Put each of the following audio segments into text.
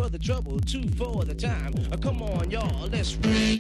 for the trouble, 2 for the time. Come on, y'all, let's read.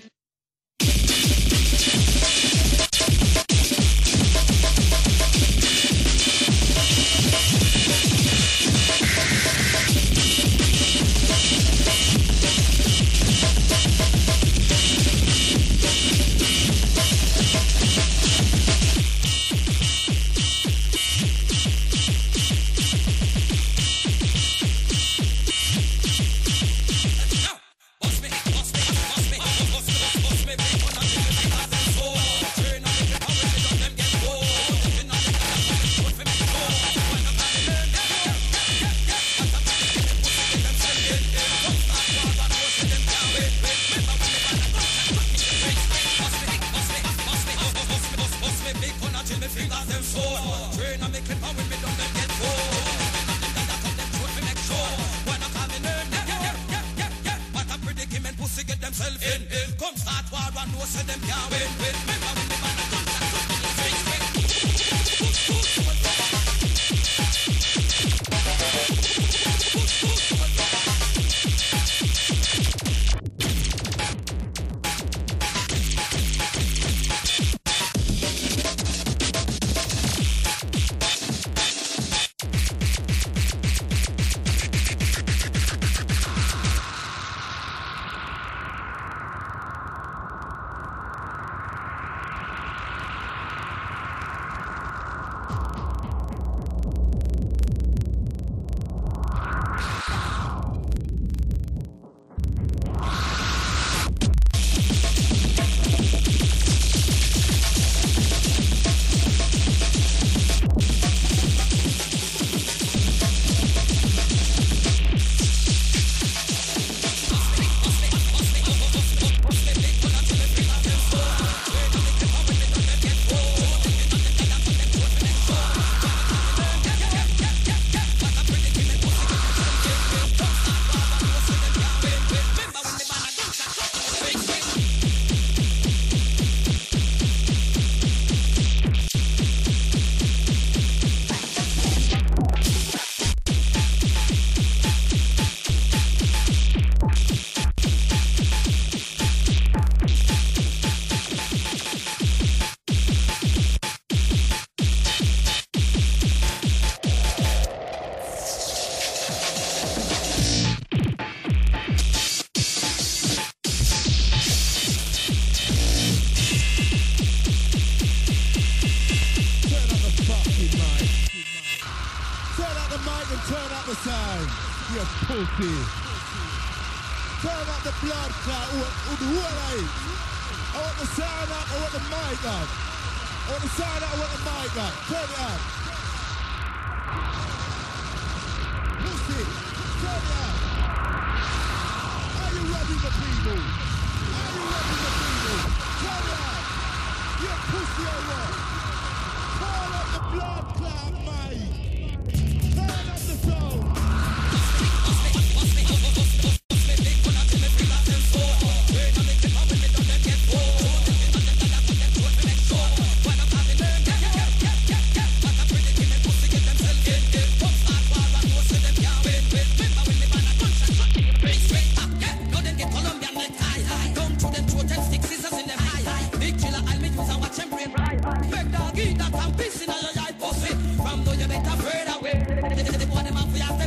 From though you better afraid away. The boy them off for your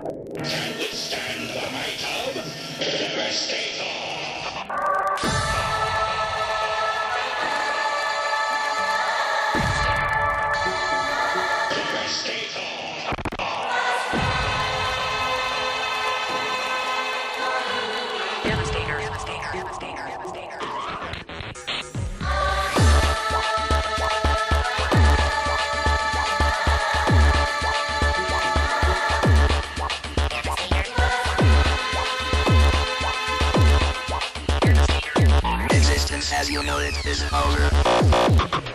As you know, it is over.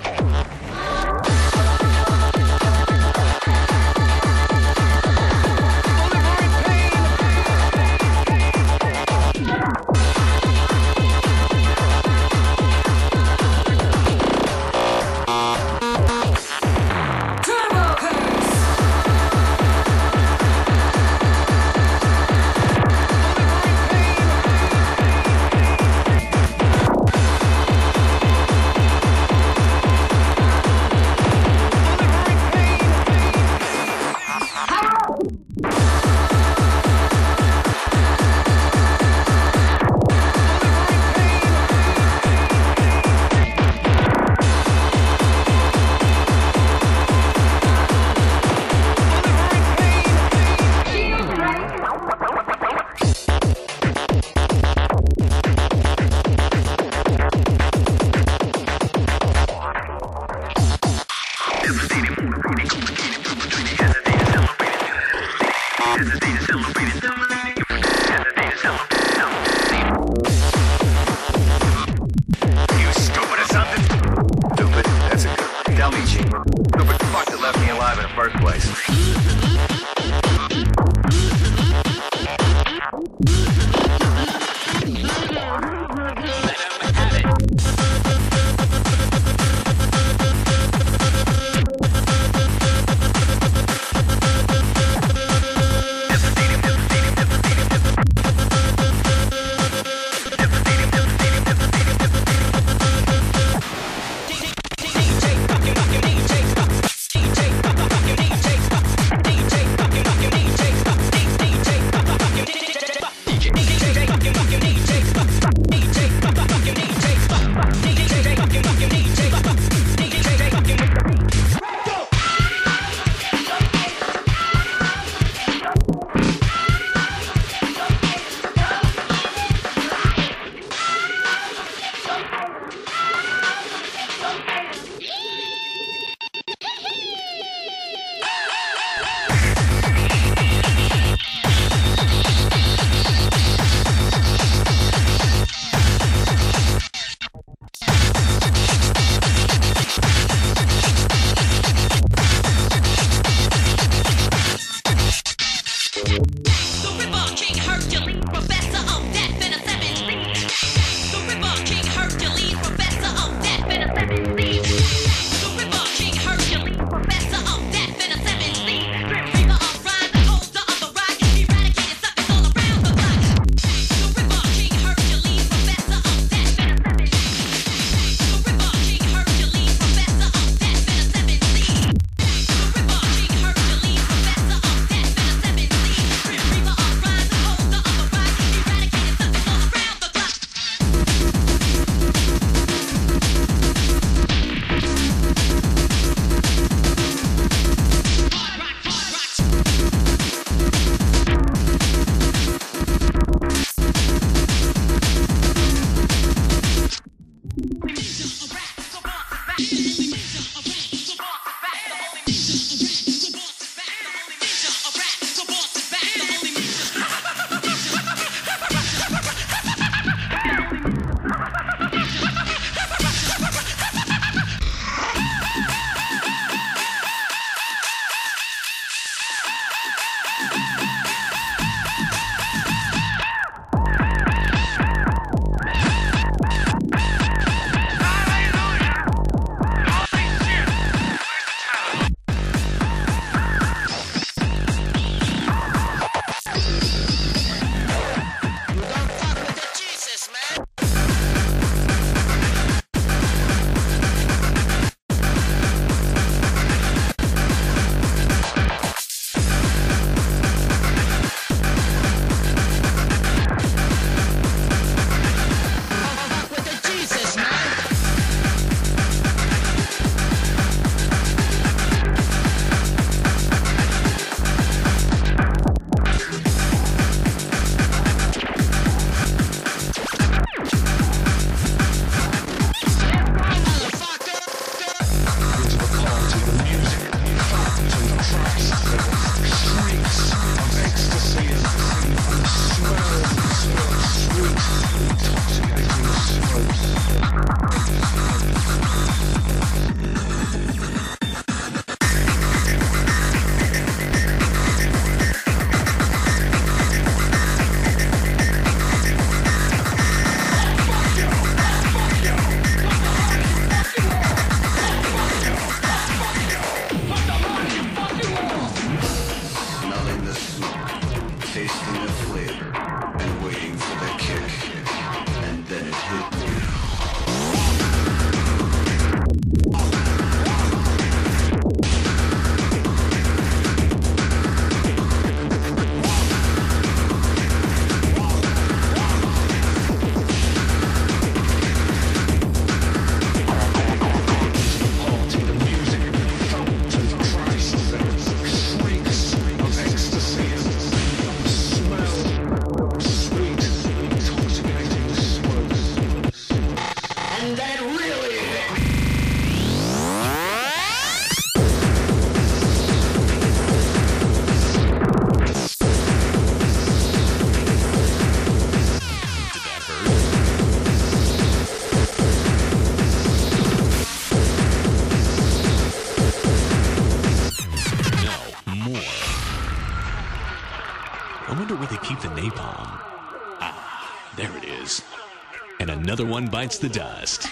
I wonder where they keep the napalm. Ah, there it is. And another one bites the dust.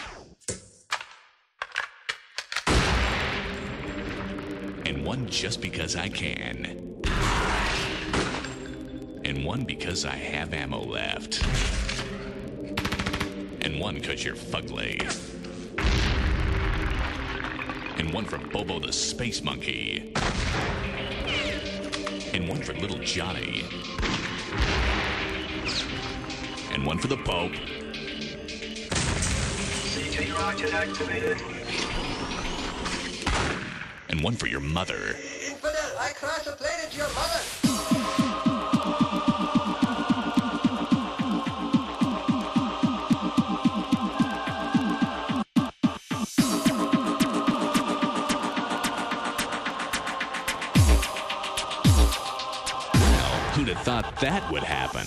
And one just because I can. And one because I have ammo left. And one because you're fugly. And one for Bobo the Space Monkey. And one for little Johnny. And one for the Pope. CT rocket activated. And one for your mother. Infidel, I cross-plated your mother. Who'd have thought that would happen?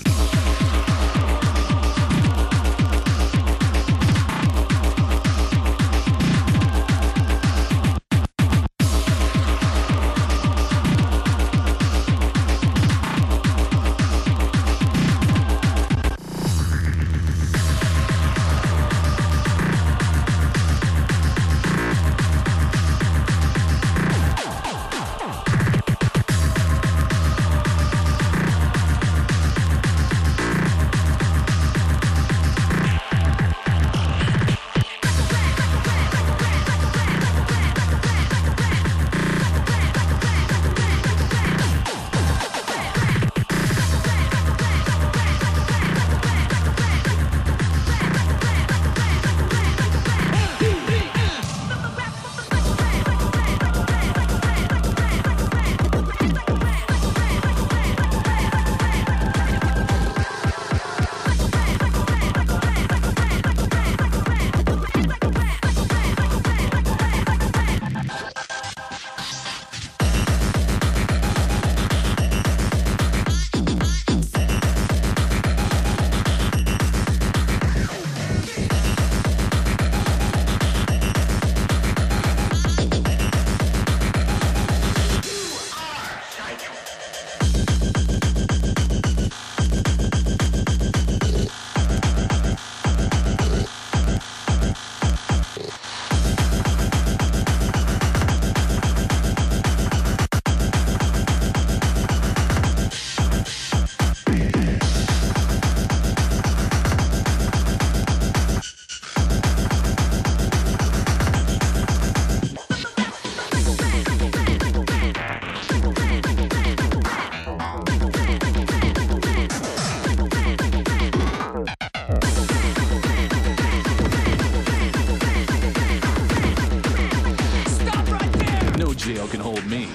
Jail can hold me.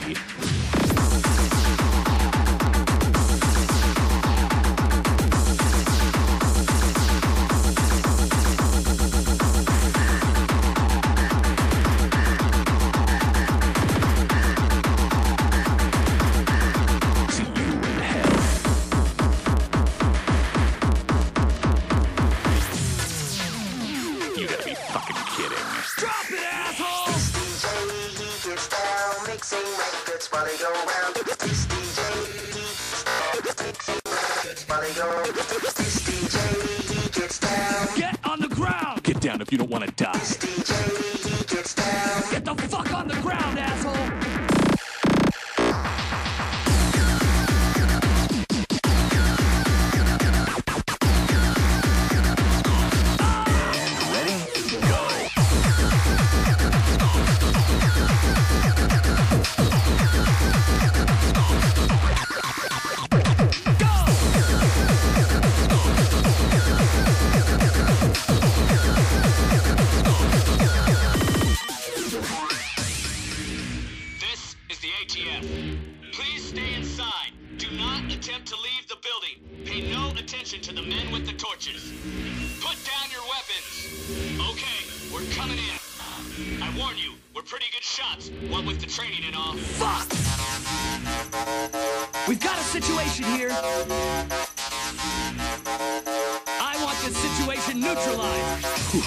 See you in hell. You gotta be fucking kidding. Drop it, asshole! Mixing records while they go round. This DJ, mixing records while they go. This DJ, he gets down. Get on the ground! Get down if you don't want to die. This DJ, he gets down. Get the fuck on the ground, asshole! To the men with the torches. Put down your weapons. Okay, we're coming in. I warn you, we're pretty good shots, what with the training and all. Fuck! We've got a situation here. I want this situation neutralized.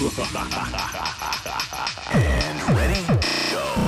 And ready, go.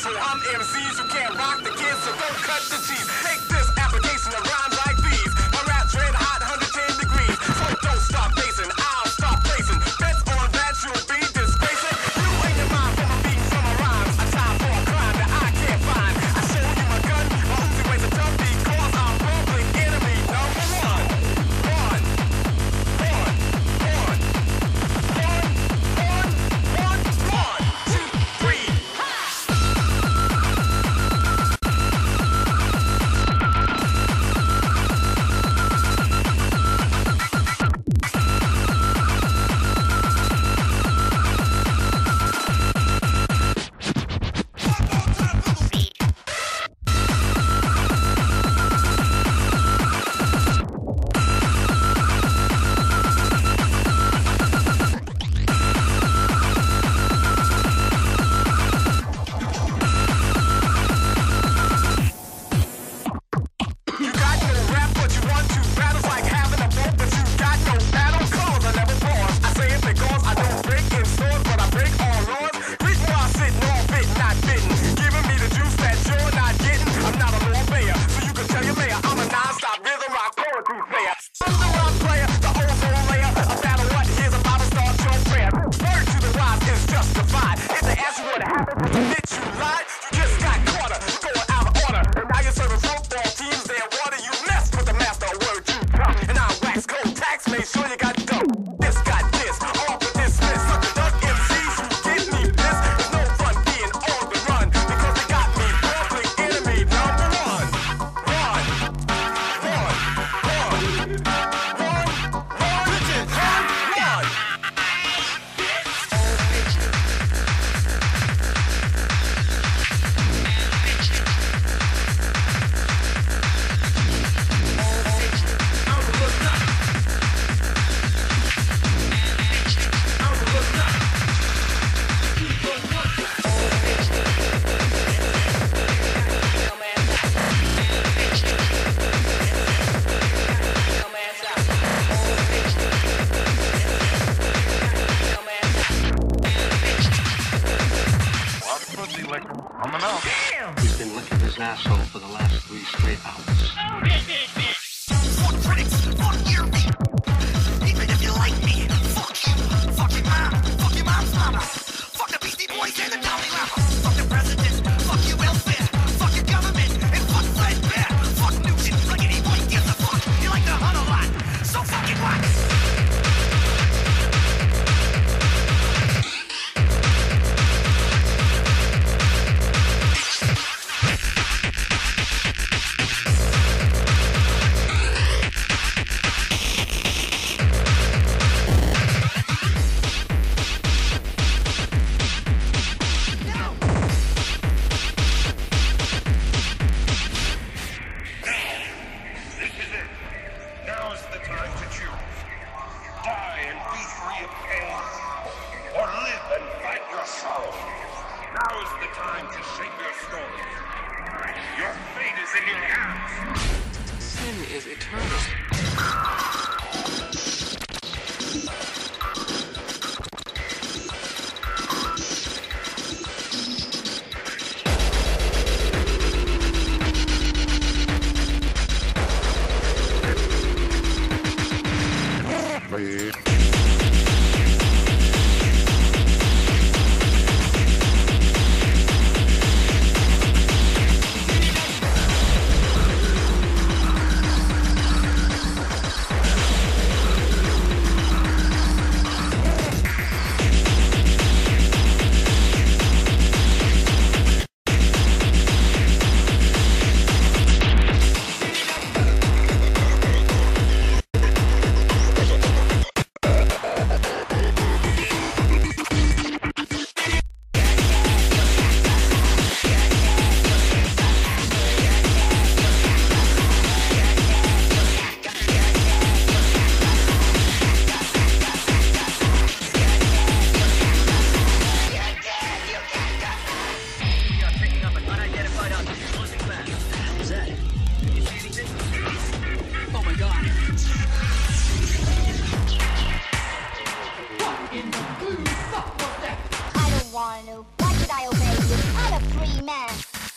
So I'm MCs who can't rock the kids, so don't cut the cheese. Take this application of rhymes like these. My rap's red hot, 110 degrees. So don't stop facing, I'll stop placing. Bets on that you'll be disgracing. You ain't your mind from a beat from a rhyme. A time for a crime that I can't find. I show you my gun, my Uzi weighs a ton because I'm public enemy number one. One, one, one, one, one, one, one, two, three. You got no rap, but you want to. Battles like having a boat, but you got no battle. Cause I never pause. I say it because I don't break in stores, but I break all laws. Reason why I'm sitting all bitten, not bitten. Giving me the juice that you're not getting. I'm not a law payer, so you can tell your mayor I'm a non-stop rhythm rock poetry player. I'm the rock player, the ozone layer. A battle what? Here's a bottle, start your prayer. Word to the wise is justified. If they ask you what happened, admit you lied. You just got caught up, going out of order. And now you're serving football teams their water. You messed with the master word you drop. And I wax cold tax, make sure you got dope. This got this, all for dismiss. Suck the duck MCs who give me this. There's no fun being on the run. Because they got me public enemy number one. One, one, one, one, one, one. He's been licking his asshole for the last 3 straight hours. Fuck critics, fuck your beat. Even if you like me, fuck you. Fuck your mom's mama. Fuck the Beastie Boys and the Dolly Rapper. Fuck the president, fuck your welfare. Fuck your government, and fuck Fred Bear. Fuck Nugent, Rickety Boy gives a fuck. You like to hunt a lot, so fucking what? This is it. Now's the time to choose. Die and be free of pain, or live and fight your sorrow. Now's the time to shape your story. Your fate is in your hands. Sin is eternal. want to. Why should I obey you? I'm a free Party man.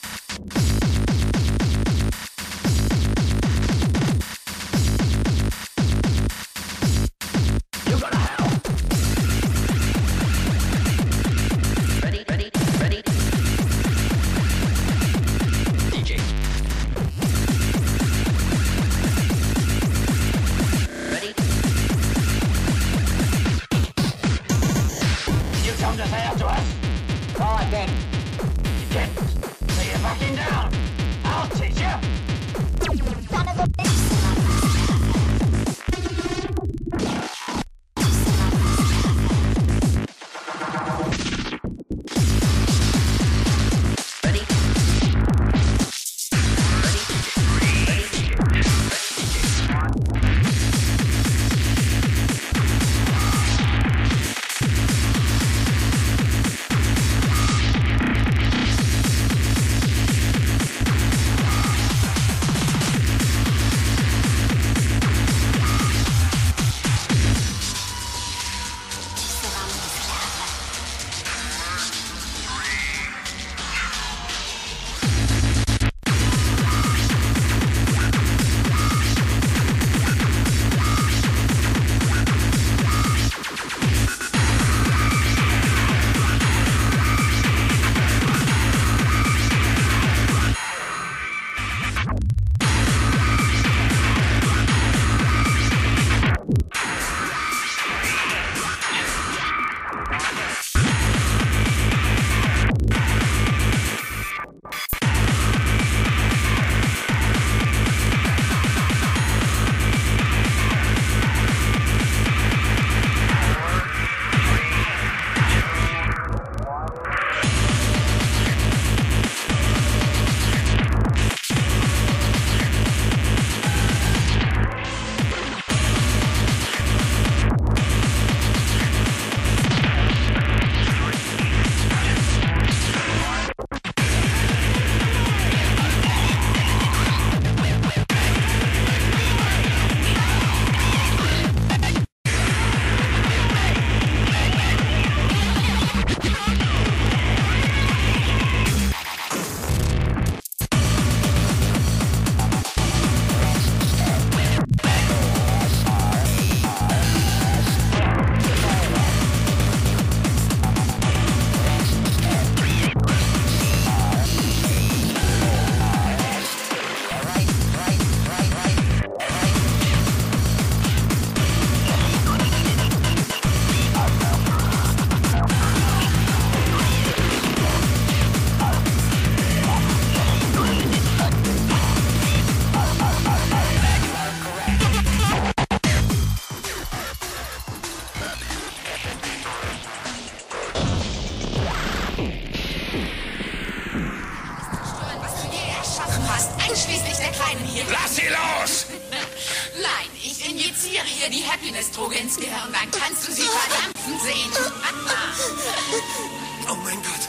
Einschließlich der Kleinen hier. Lass sie los! Nein, ich injiziere ihr die Happiness-Droge ins Gehirn, dann kannst du sie verdampfen sehen. Oh mein Gott.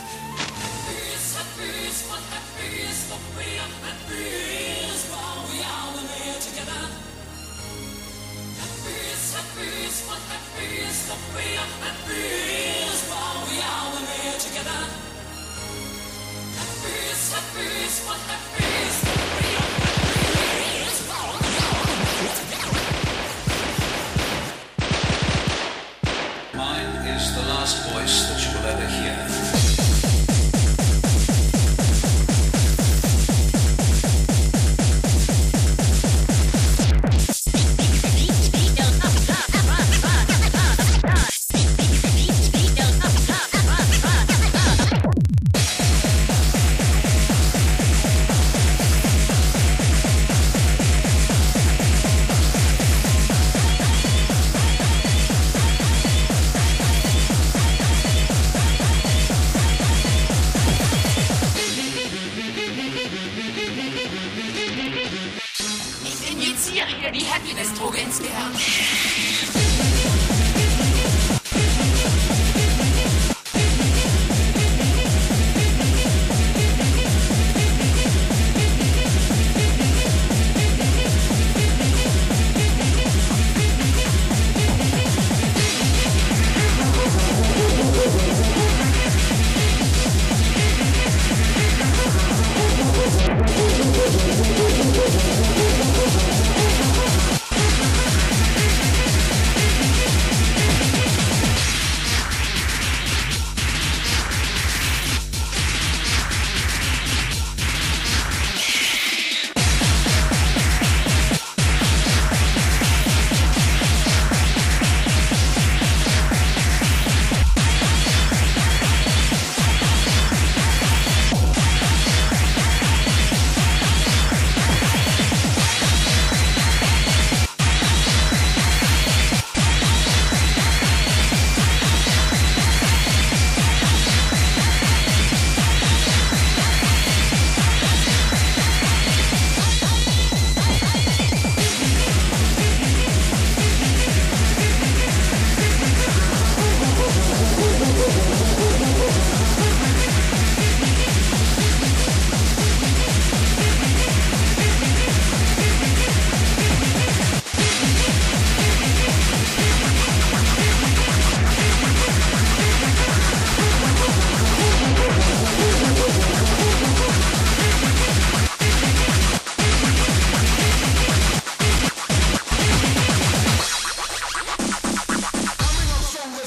Mine is the last voice that you will ever hear. Ich injiziere ihr die Happiness-Droge ins Gehirn.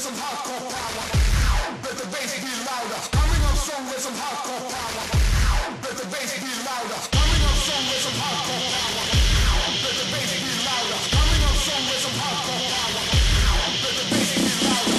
some hardcore power. Let the bass be louder. Coming up strong with some hardcore power. Let the bass be louder. Coming up strong with some hardcore power. Let the bass be louder. Coming up strong with some hardcore power. Let the bass be louder.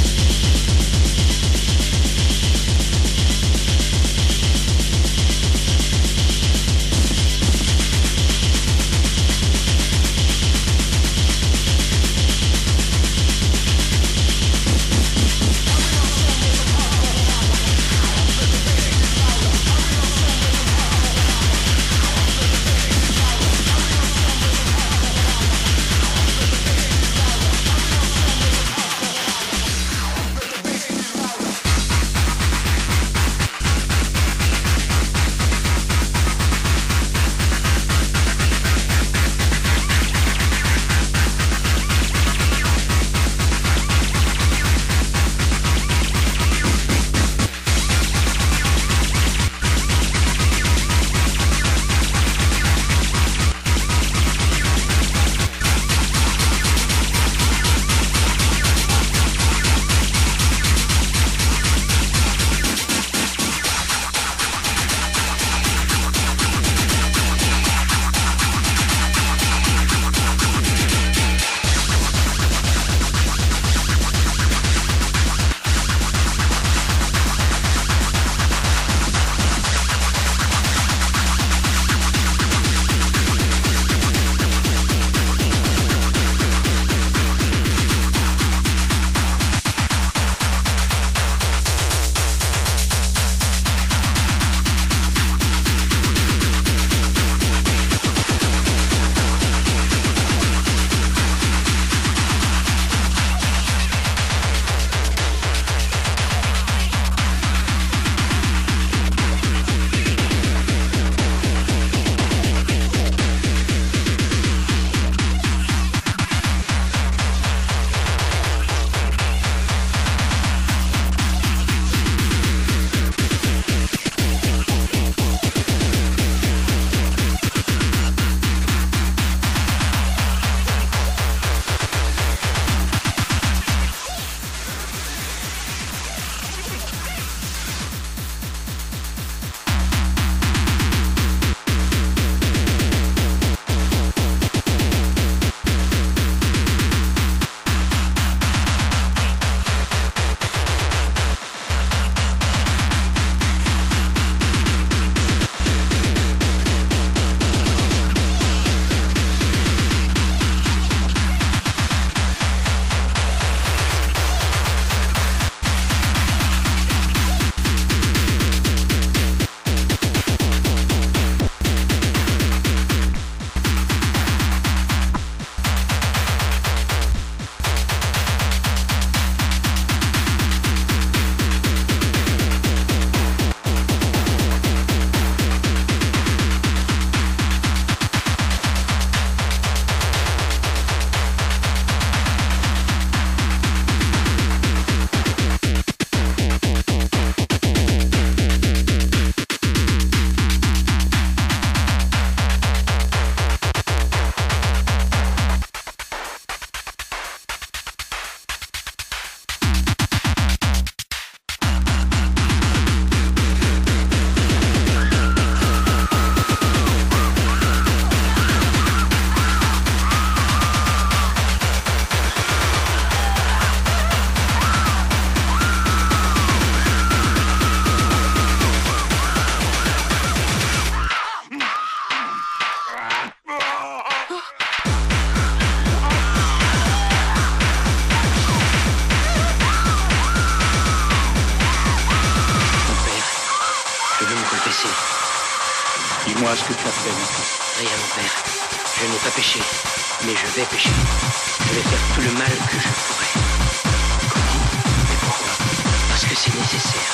Dis-moi ce que tu as fait maintenant. Rien, mon père. Je n'ai pas péché, mais je vais pécher. Je vais faire tout le mal que je pourrai. Comment? Mais pourquoi? Parce que c'est nécessaire.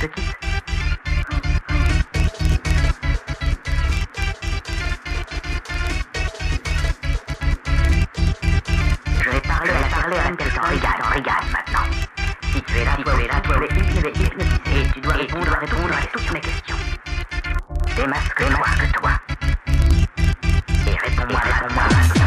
quitte. Je vais parler à quelqu'un. Regarde maintenant. Si tu es là, tu es hypnotisé et tu dois répondre à toutes mes questions. Démasque-toi. Et réponds-moi maintenant.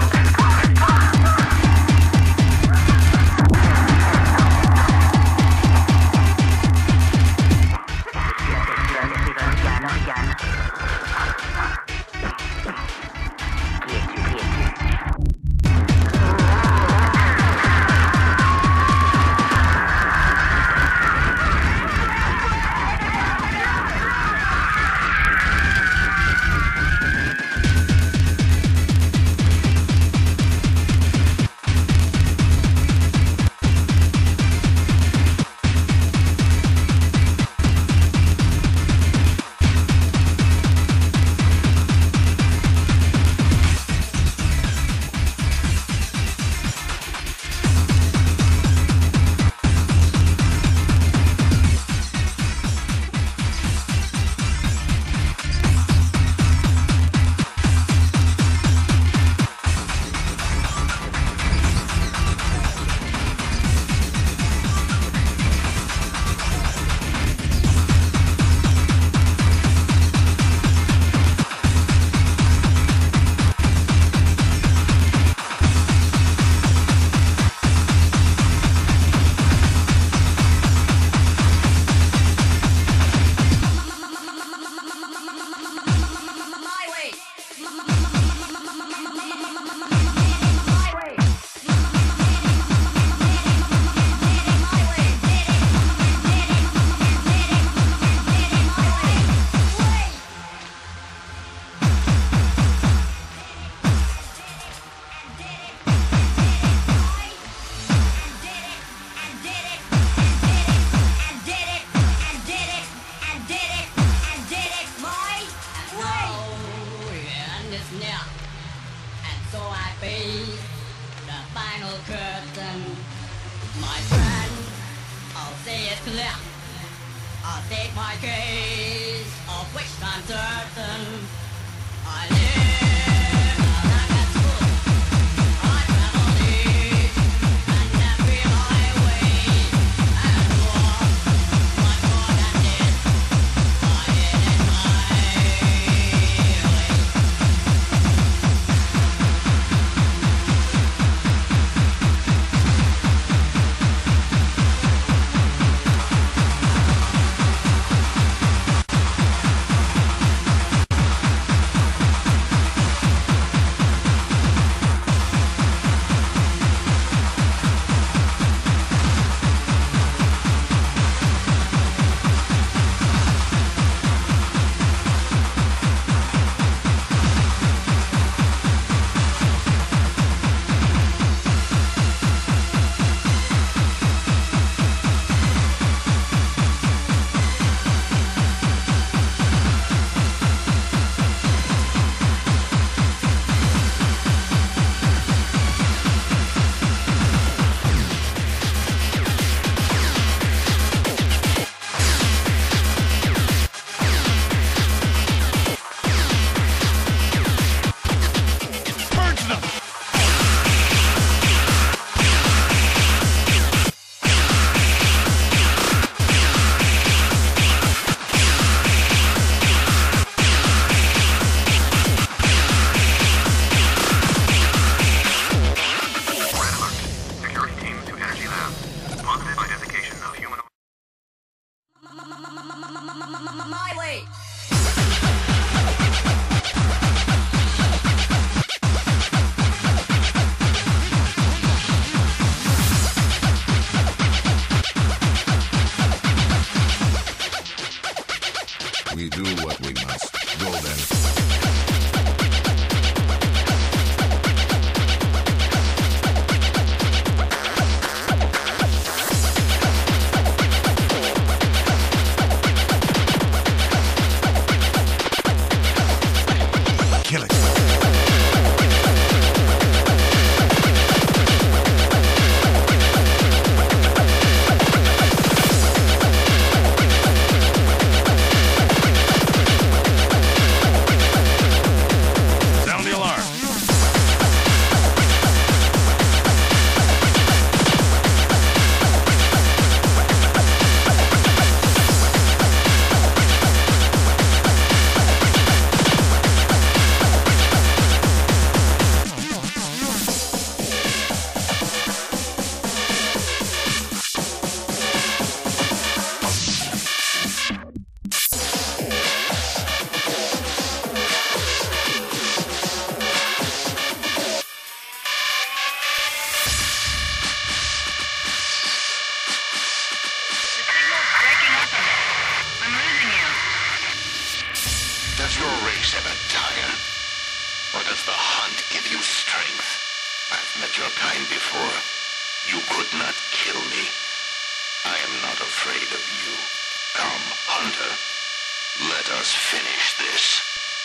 Does your race ever tire? Or does the hunt give you strength? I've met your kind before. You could not kill me. I am not afraid of you. Come, Hunter. Let us finish this.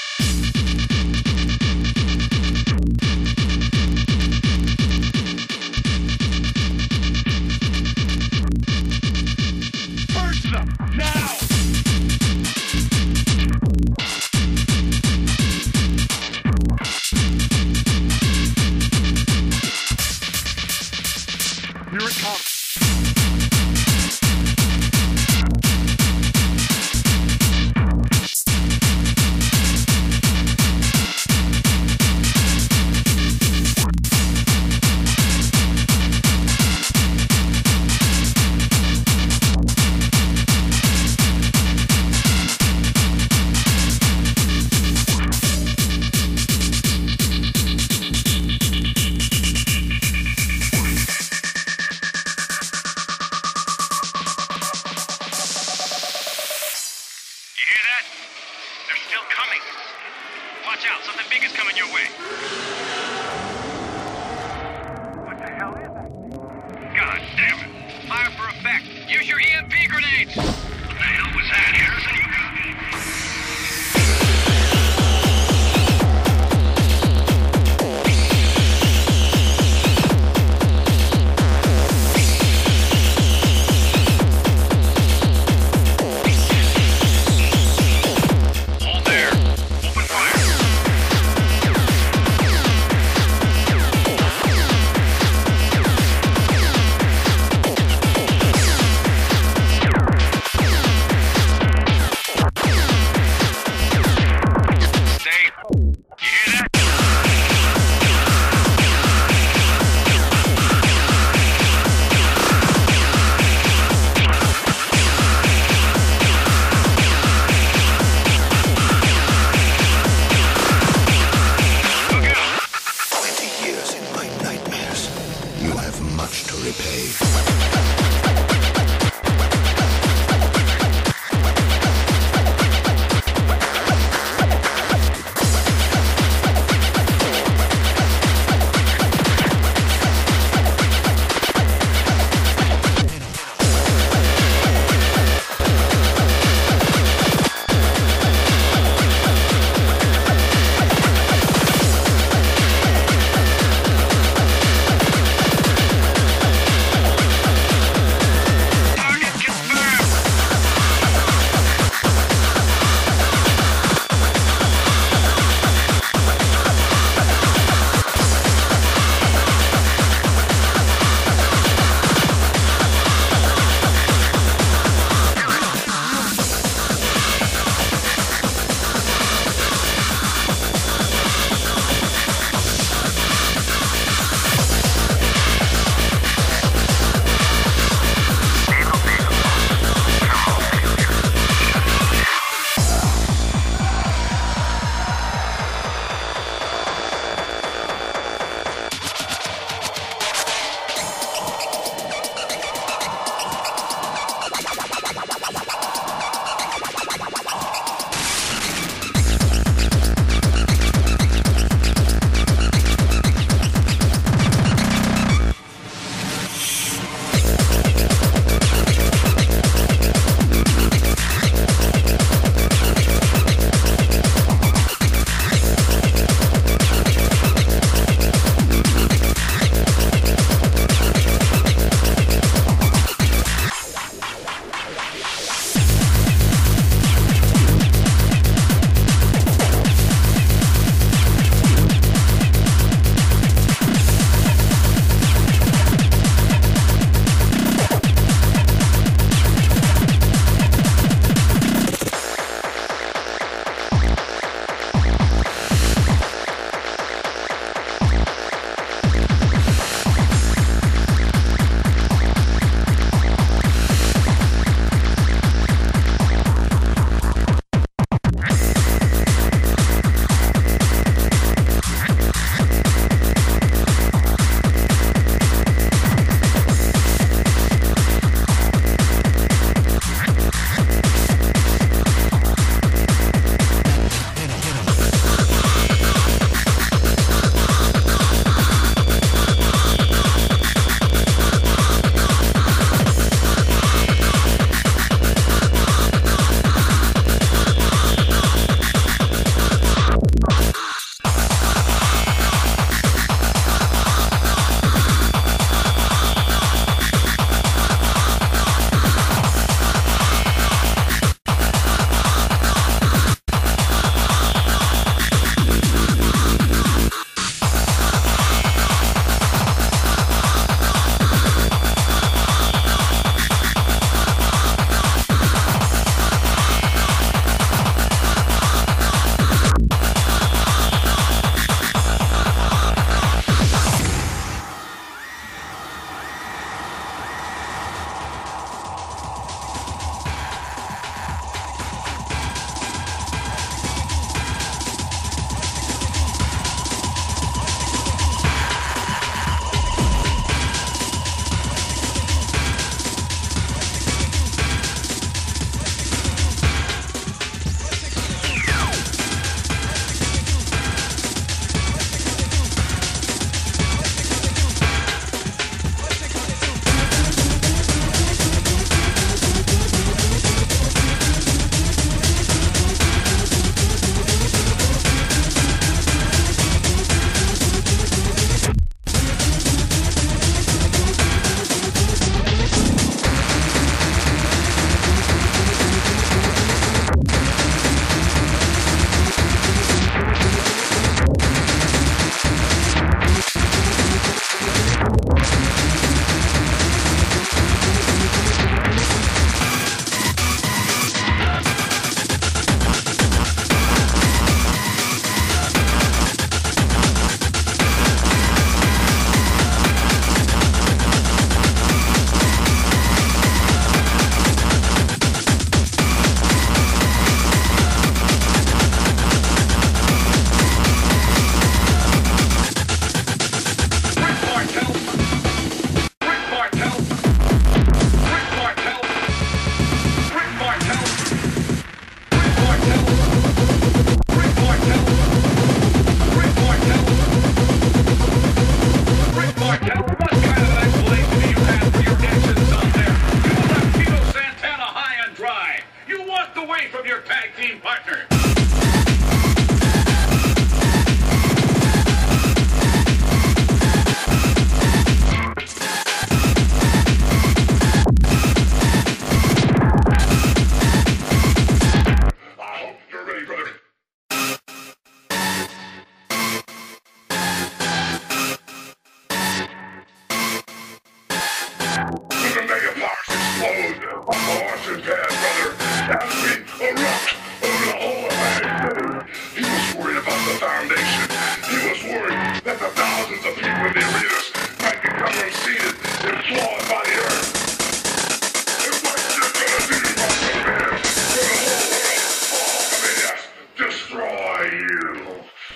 Purge them, now! Here it comes. tag team partner. I hope you're ready, brother. When the mega parts explode, a launching pad, brother, as we erupt over the whole of Atlantic City. He was worried about the foundation. He was worried that the thousands of people in the arenas might become unseated and flawed by the earth. And what you're gonna do, Russell Man, when the whole world falls, I mean, yes, destroy you.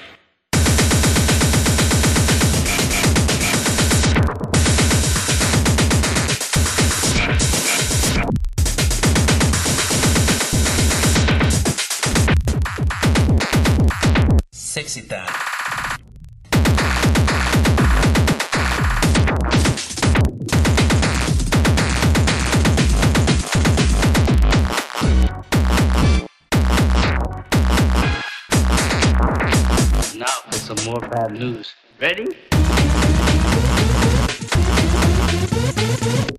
Sexy time. Now for some more bad news. Ready?